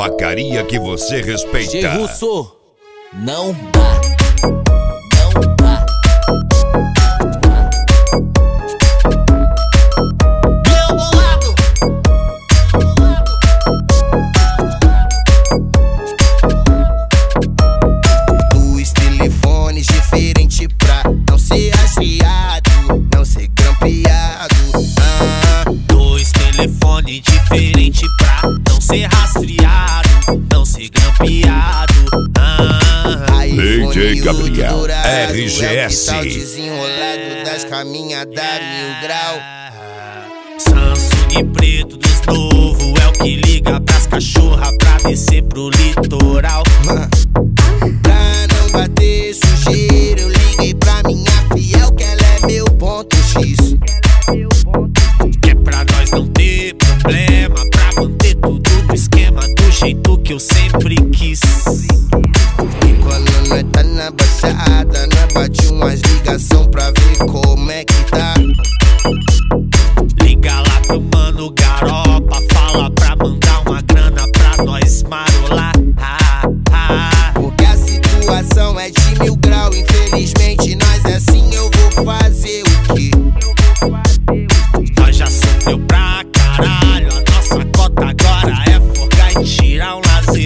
tabacaria que você respeita. G Russo, não dá, não dá. Meu bolado. Dois telefones diferentes pra não ser rastreado, não ser grampeado. Dois telefones diferentes pra não ser rastreado, não ser grampeado. DJ Gabriel, dourado, RGS. É o desenrolado das caminhadas 1000 grau. Samsung preto dos novo é o que liga pras cachorra pra descer pro litoral. Pra não bater sujeira, eu liguei pra minha fiel que ela é meu ponto X. Que é pra nós não ter problema, pra manter tudo no esquema do jeito que eu sempre quis. E quando nós tá na baixada, nós bate umas ligação pra ver como é que tá. Liga lá pro mano Garopa, fala pra mandar uma grana pra nós marolar. Porque a situação é de 1000 grau, infelizmente nós é assim, eu vou fazer o quê? Nós já sofreu pra caralho, a nossa cota agora é folgar e tirar um lazer.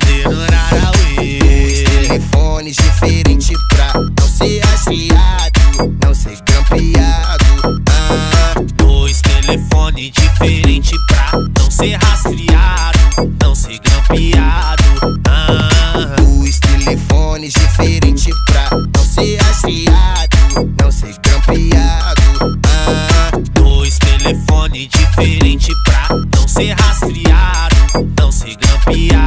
Dois telefones diferentes pra não ser rastreado, não ser grampeado. Dois telefones diferentes pra não ser rastreado, não ser grampeado. Dois telefones diferentes pra não ser rastreado, não ser grampeado. Dois telefones diferentes pra não ser rastreado, não ser grampeado.